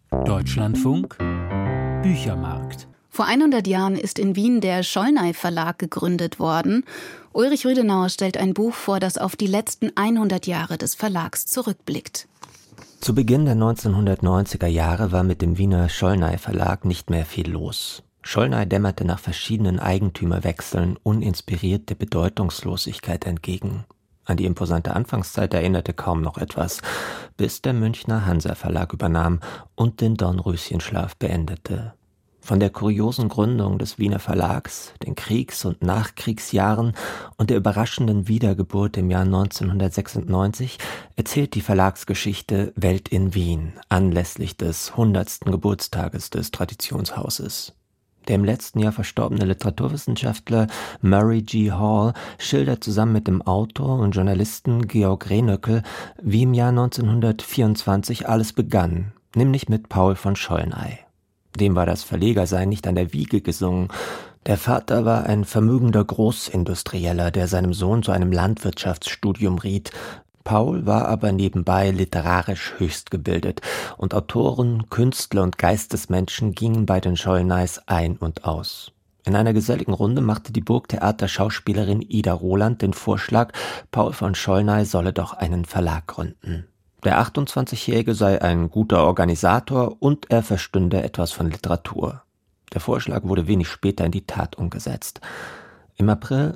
Deutschlandfunk Büchermarkt. Vor 100 Jahren ist in Wien der Schollnay Verlag gegründet worden. Ulrich Rüdenauer stellt ein Buch vor, das auf die letzten 100 Jahre des Verlags zurückblickt. Zu Beginn der 1990er Jahre war mit dem Wiener Schollnay Verlag nicht mehr viel los. Schollnay dämmerte nach verschiedenen Eigentümerwechseln uninspiriert der Bedeutungslosigkeit entgegen. An die imposante Anfangszeit erinnerte kaum noch etwas, bis der Münchner Hansa Verlag übernahm und den Dornröschenschlaf beendete. Von der kuriosen Gründung des Wiener Verlags, den Kriegs- und Nachkriegsjahren und der überraschenden Wiedergeburt im Jahr 1996 erzählt die Verlagsgeschichte Welt in Wien anlässlich des 100. Geburtstages des Traditionshauses. Der im letzten Jahr verstorbene Literaturwissenschaftler Murray G. Hall schildert zusammen mit dem Autor und Journalisten Georg Rehnöckel, wie im Jahr 1924 alles begann, nämlich mit Paul von Schollnay. Dem war das Verlegersein nicht an der Wiege gesungen. Der Vater war ein vermögender Großindustrieller, der seinem Sohn zu einem Landwirtschaftsstudium riet. Paul war aber nebenbei literarisch höchst gebildet und Autoren, Künstler und Geistesmenschen gingen bei den Schollnays ein und aus. In einer geselligen Runde machte die Burgtheater-Schauspielerin Ida Roland den Vorschlag, Paul von Schollnay solle doch einen Verlag gründen. Der 28-Jährige sei ein guter Organisator und er verstünde etwas von Literatur. Der Vorschlag wurde wenig später in die Tat umgesetzt. Im April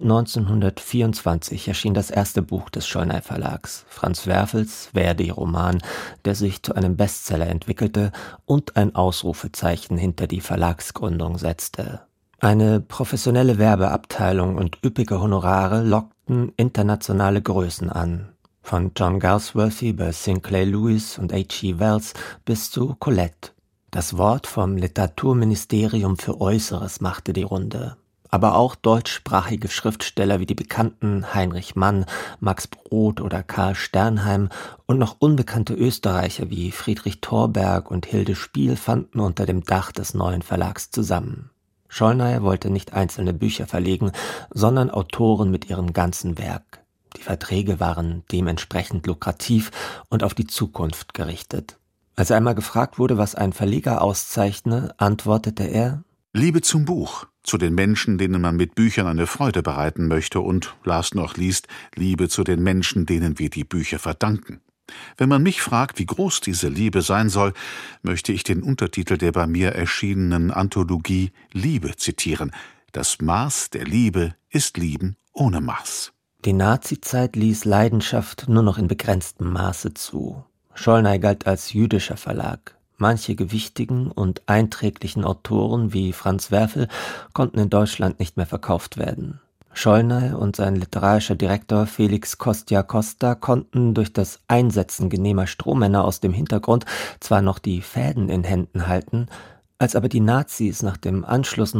1924 erschien das erste Buch des Schollnay Verlags, Franz Werfels Verdi-Roman, der sich zu einem Bestseller entwickelte und ein Ausrufezeichen hinter die Verlagsgründung setzte. Eine professionelle Werbeabteilung und üppige Honorare lockten internationale Größen an. Von John Galsworthy bei Sinclair Lewis und H.G. Wells bis zu Colette. Das Wort vom Literaturministerium für Äußeres machte die Runde. Aber auch deutschsprachige Schriftsteller wie die bekannten Heinrich Mann, Max Brod oder Karl Sternheim und noch unbekannte Österreicher wie Friedrich Thorberg und Hilde Spiel fanden unter dem Dach des neuen Verlags zusammen. Schollnay wollte nicht einzelne Bücher verlegen, sondern Autoren mit ihrem ganzen Werk. Die Verträge waren dementsprechend lukrativ und auf die Zukunft gerichtet. Als er einmal gefragt wurde, was ein Verleger auszeichne, antwortete er: Liebe zum Buch, zu den Menschen, denen man mit Büchern eine Freude bereiten möchte und, last noch liest, Liebe zu den Menschen, denen wir die Bücher verdanken. Wenn man mich fragt, wie groß diese Liebe sein soll, möchte ich den Untertitel der bei mir erschienenen Anthologie Liebe zitieren. Das Maß der Liebe ist Lieben ohne Maß. Die Nazizeit ließ Leidenschaft nur noch in begrenztem Maße zu. Schollnay galt als jüdischer Verlag. Manche gewichtigen und einträglichen Autoren wie Franz Werfel konnten in Deutschland nicht mehr verkauft werden. Schollnay und sein literarischer Direktor Felix Kostya Costa konnten durch das Einsetzen genehmer Strohmänner aus dem Hintergrund zwar noch die Fäden in Händen halten, als aber die Nazis nach dem Anschluss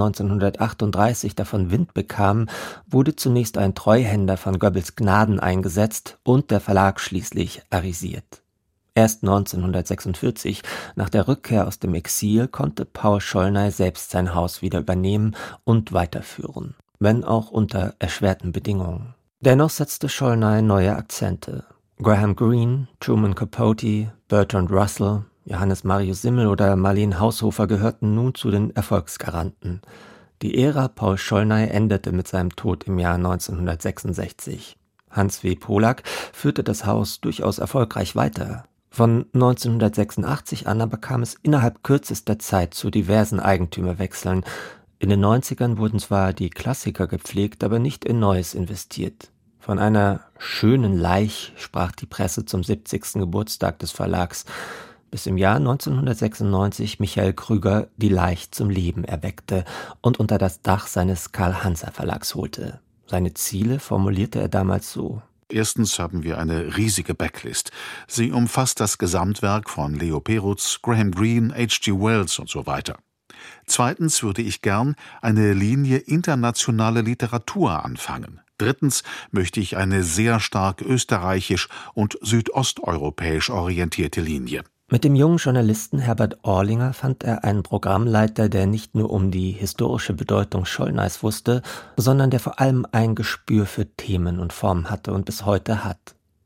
1938 davon Wind bekamen, wurde zunächst ein Treuhänder von Goebbels Gnaden eingesetzt und der Verlag schließlich arisiert. Erst 1946, nach der Rückkehr aus dem Exil, konnte Paul Schollnay selbst sein Haus wieder übernehmen und weiterführen, wenn auch unter erschwerten Bedingungen. Dennoch setzte Schollnay neue Akzente. Graham Greene, Truman Capote, Bertrand Russell, Johannes Marius Simmel oder Marleen Haushofer gehörten nun zu den Erfolgsgaranten. Die Ära Paul Schollnay endete mit seinem Tod im Jahr 1966. Hans W. Polak führte das Haus durchaus erfolgreich weiter. Von 1986 an aber kam es innerhalb kürzester Zeit zu diversen Eigentümerwechseln. In den 90ern wurden zwar die Klassiker gepflegt, aber nicht in Neues investiert. Von einer schönen Laich sprach die Presse zum 70. Geburtstag des Verlags, bis im Jahr 1996 Michael Krüger die Laich zum Leben erweckte und unter das Dach seines Karl-Hanser-Verlags holte. Seine Ziele formulierte er damals so: Erstens haben wir eine riesige Backlist. Sie umfasst das Gesamtwerk von Leo Perutz, Graham Greene, H.G. Wells und so weiter. Zweitens würde ich gern eine Linie internationale Literatur anfangen. Drittens möchte ich eine sehr stark österreichisch und südosteuropäisch orientierte Linie. Mit dem jungen Journalisten Herbert Orlinger fand er einen Programmleiter, der nicht nur um die historische Bedeutung Schollnays wusste, sondern der vor allem ein Gespür für Themen und Formen hatte und bis heute hat.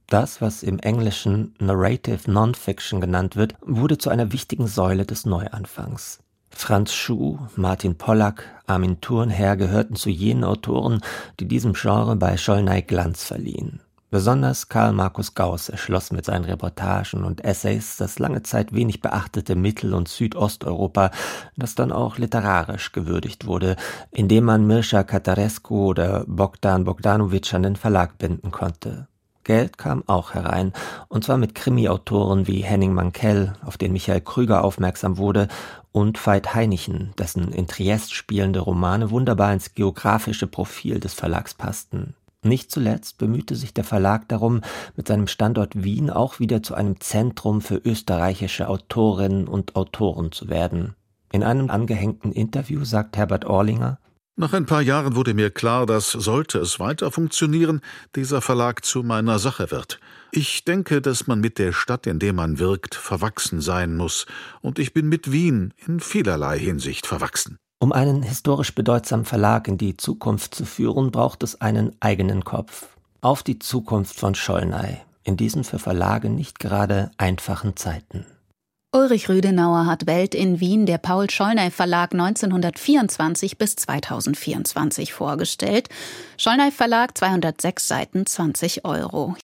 Das, was im Englischen Narrative Nonfiction genannt wird, wurde zu einer wichtigen Säule des Neuanfangs. Franz Schuh, Martin Pollack, Armin Thurnherr gehörten zu jenen Autoren, die diesem Genre bei Schollnay Glanz verliehen. Besonders Karl Markus Gauß erschloss mit seinen Reportagen und Essays das lange Zeit wenig beachtete Mittel- und Südosteuropa, das dann auch literarisch gewürdigt wurde, indem man Mircea Cătărescu oder Bogdan Bogdanović an den Verlag binden konnte. Geld kam auch herein, und zwar mit Krimi-Autoren wie Henning Mankell, auf den Michael Krüger aufmerksam wurde, und Veit Heinichen, dessen in Triest spielende Romane wunderbar ins geografische Profil des Verlags passten. Nicht zuletzt bemühte sich der Verlag darum, mit seinem Standort Wien auch wieder zu einem Zentrum für österreichische Autorinnen und Autoren zu werden. In einem angehängten Interview sagt Herbert Orlinger: Nach ein paar Jahren wurde mir klar, dass, sollte es weiter funktionieren, dieser Verlag zu meiner Sache wird. Ich denke, dass man mit der Stadt, in der man wirkt, verwachsen sein muss. Und ich bin mit Wien in vielerlei Hinsicht verwachsen. Um einen historisch bedeutsamen Verlag in die Zukunft zu führen, braucht es einen eigenen Kopf. Auf die Zukunft von Schollnay, in diesen für Verlage nicht gerade einfachen Zeiten. Ulrich Rüdenauer hat Welt in Wien, der Paul-Schollnay Verlag 1924 bis 2024 vorgestellt. Schollnay Verlag, 206 Seiten, 20 €.